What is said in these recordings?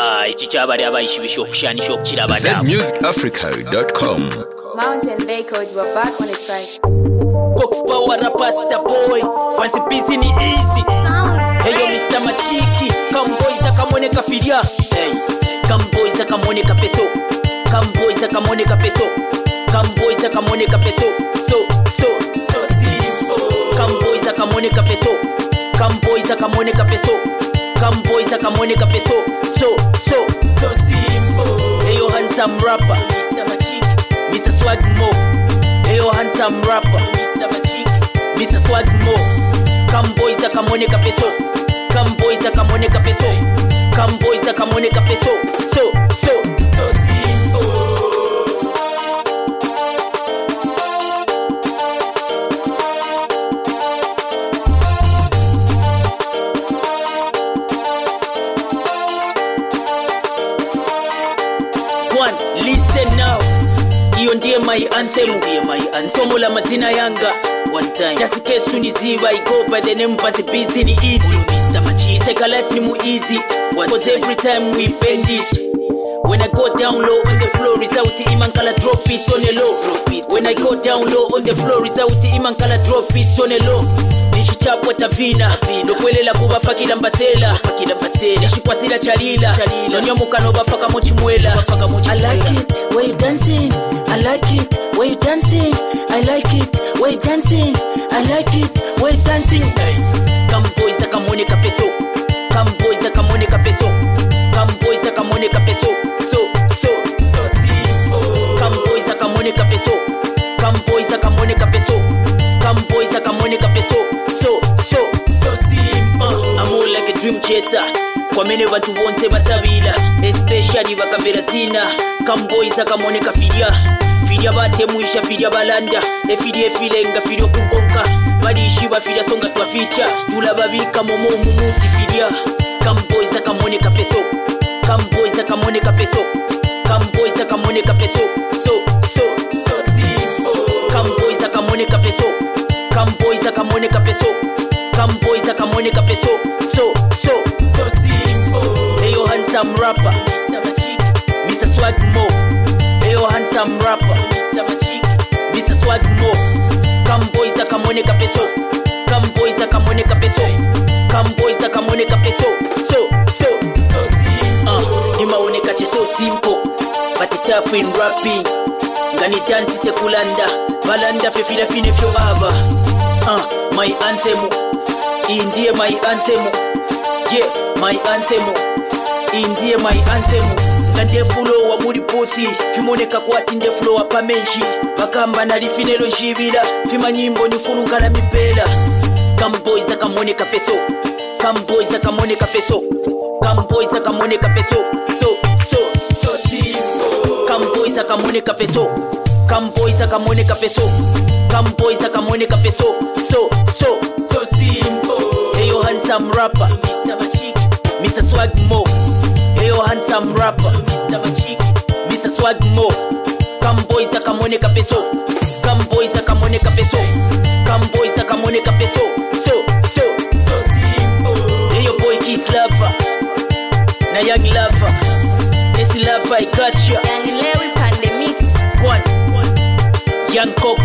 Ichichaba abayishi bishokushanisha okukiraba nabo. zmusicafrica.com. Mountain Bay Code, we're back on the track. Cox Power Rapasta boy, fancy busy ni easy. Hey yo Mr. Machiki, come boys akamone kafiria. Hey, come boys akamone kapeso. Come boys akamone kapeso. Come boys akamone kapeso. So simple. Come boys akamone kapeso. Come boys akamone kapeso. Come boys akamone kapeso. So simple. Hey yo handsome rapper, Mr. Machiki, Mr. Swag Mo. Hey yo handsome rapper, Mr. Machiki, Mr. Swag Mo. Come boys akamone kapeso. Come boys akamone kapeso. Come boys akamone kapeso. So simple. Listen now, hiyo ndiye my anthem, somo la mazina yanga. One time, just in case uniziba, I go by the name Fancy Busy ni easy. Mr. Machi, take a life ni mu easy. Cause every time we bend it, when I go down low on the floor, without imankala drop it on a low. When I go down low on the floor, without imankala drop it on a low. Nishichapwa tavina nokwelela kuba fakila mbasela nishikwasila chalila nonyomuka no bafaka mochimwela. I like it where you dancing, I like it where you dancing, I like it where you dancing, I like it where you dancing. Come boys akamone kapeso. Come boys akamone kapeso. Come boys akamone kapeso. So simple. Come boys akamone kapeso. Come boys akamone kapeso. Come boys akamone kapeso. So simple. I'm all like a dream chaser. Kwa mene vantu wonse batabila, especially bakambera zina. Come boys akamone kafidia. Fidia batemuisha, fidia balanda. Efidia filenga, fidia kunkonka. Badishi bafidia songa twaficha. Tulababika momo mumuti fidia. Come boys akamone kapeso. Come boys akamone kapeso. Come boys akamone kapeso. So simple. Come boys akamone kapeso. Come boys akamone kapeso. Come boys akamone kapeso. So simple. Hey yo handsome rapper, Mr. Machiki, Mr. Swag Mo. Hey yo handsome rapper, Mr. Machiki, Mr. Swag Mo. Come boys akamone kapeso. Come boys akamone kapeso. Come boys akamone kapeso. So simple. Nimaoneka che so simple, but it tough in rapping. Ngani dance te kulanda, balanda fe fina fine fyo aba. My anthem, indiye my anthem. Yeah, my anthem, indiye my anthem. Ngande flow wa muri posi, fimoneka kwati nde flow wa pamenshi. Bakamba na lifinelo njibila, fima nyimbo ni fulungala mipela. Come boys akamone kapeso. Come boys akamone kapeso. Come boys akamone kapeso. So simple. Come boys akamone kapeso. Come boys akamone kapeso. Come boys akamone kapeso. So simple. Hey yo handsome rapper, Mr. Machiki, Mr. Swag Mo. Hey yo handsome rapper, Mr. Machiki, Mr. Swag Mo. Come boys akamone kapeso. Come boys akamone kapeso. Come boys akamone kapeso. So simple. Hey yo boy Kiss Lover, na Young Lover, Esi Lover I gotcha. Young Lewy Pandemic. One Young Cox,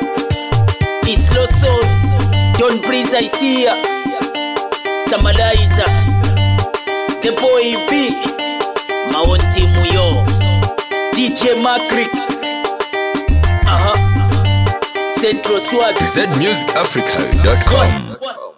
it's Lawson, Don Breeze I see ya, Samaliza, the boy B, Maonti Muyo, DJ Makrik, Central Swag, zmusicafrica.com.